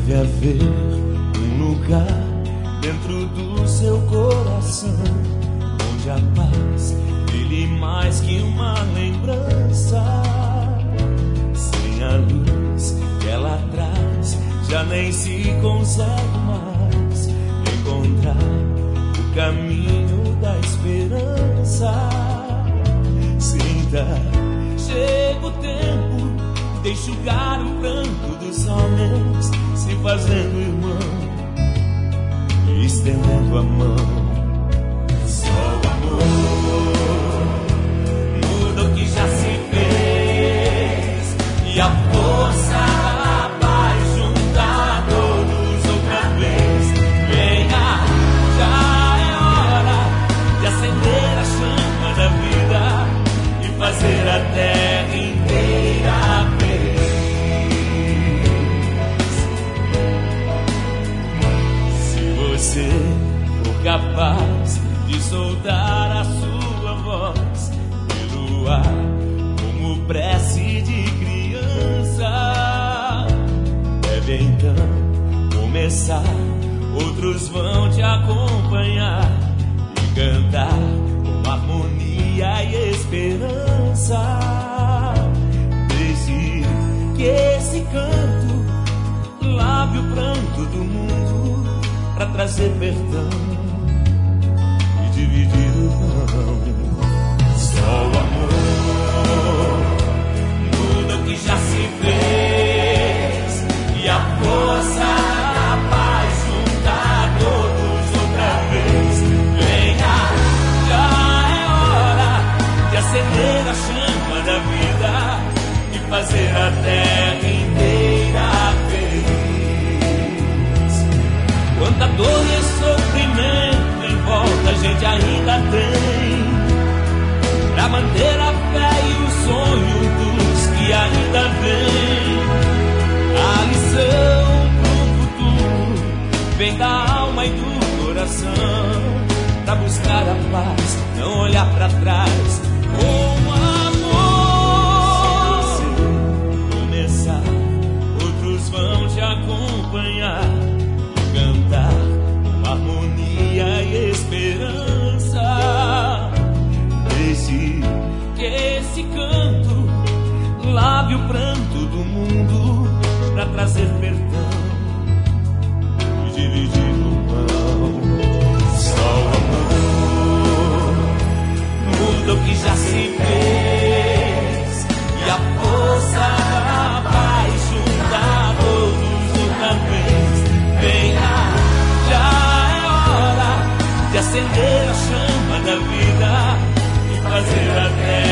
Deve haver um lugar dentro do seu coração onde a paz brilhe mais que uma lembrança. Sem a luz que ela traz, já nem se consegue mais encontrar o caminho da esperança. Sinta, chega o tempo de enxugar o pranto dos homens, se fazendo irmão e estendendo a mão. Só o amor muda o que já se fez, e a força da paz junta todos outra vez. Venha, já é hora de acender a chama da vida e fazer a terra inteira feliz. Se você for capaz de soltar a sua voz pelo ar como prece de criança, deve então começar. Outros vão te acompanhar e cantar com harmonia e esperança. Deixe que esse canto lave o pranto do mundo pra trazer perdão e dividir o pão. Só o amor muda o que já se fez, e a força da paz junta todos outra vez. Venha, já é hora de acender a chama da vida e fazer a terra inteira feliz. Quanta dor e sofrimento em volta a gente ainda tem, pra manter a fé e o sonho dos que ainda vêm. A lição pro futuro vem da alma e do coração, pra buscar a paz, não olhar pra trás. Com amor, se você começar, outros vão te acompanhar, cantar com harmonia e esperança. Deixe que esse canto lave o pranto do mundo pra trazer perdão e dividir o pão. Só o amor muda o que já se fez, e a força da paz junta todos outra vez. Venha, já é hora de acender a chama da vida e fazer a terra